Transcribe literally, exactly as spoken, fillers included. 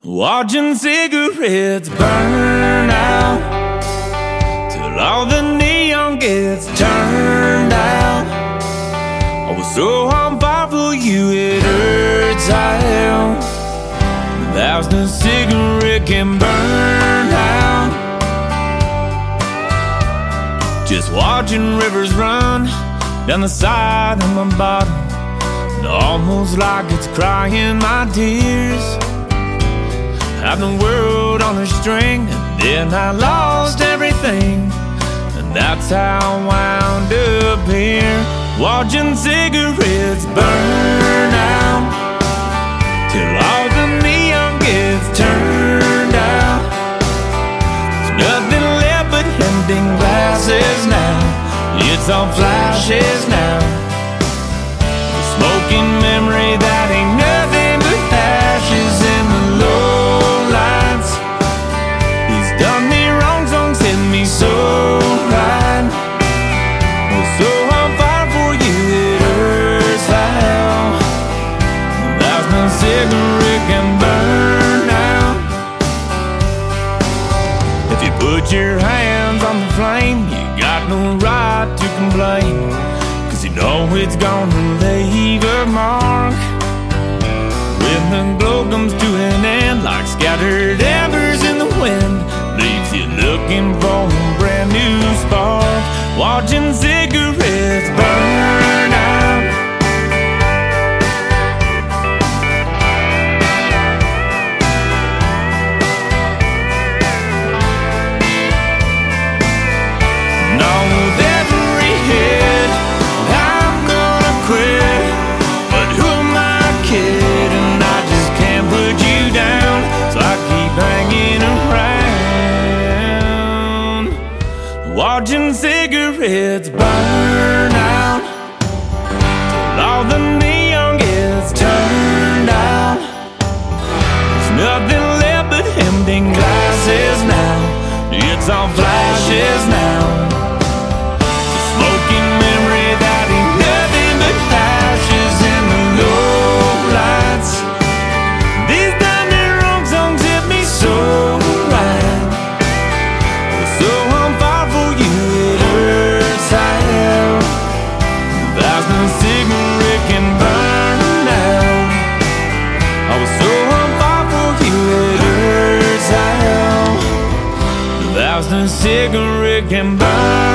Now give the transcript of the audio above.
Watching cigarettes burn out till all the neon gets turned out. I was so on fire for you, it hurts how a thousand cigarette can burn out. Just watching rivers run down the side of my bottom, and almost like it's crying my tears. Had the world on a string, and then I lost everything, and that's how I wound up here, watching cigarettes burn out till all the neon gets turned out. There's nothing left but empty glasses now. It's all flashes now. The smoking memory that ain't nothing but ashes in the low. So right, well, so on fire for you, it hurts how a thousand cigarette can burn out. If you put your hands on the flame, you got no right to complain, 'cause you know it's gonna leave a mark. When the glow comes to an end, like scattered embers in the wind, leaves you looking for a brand new spark, watching cigarettes burn out. Now with every hit, I'm gonna quit, but who am I kidding? I just can't put you down, so I keep hanging around, watching cigarettes burn out till all the neon gets turned out. There's nothing left but empty glasses now. It's all flashes now. The smoking memory that ain't nothing but ashes in the low lights. These diamond wrong songs hit me so right. So on fire for you, it hurts how a thousand cigarette can burn out. I was so on fire for you, it hurts how a thousand cigarette can burn.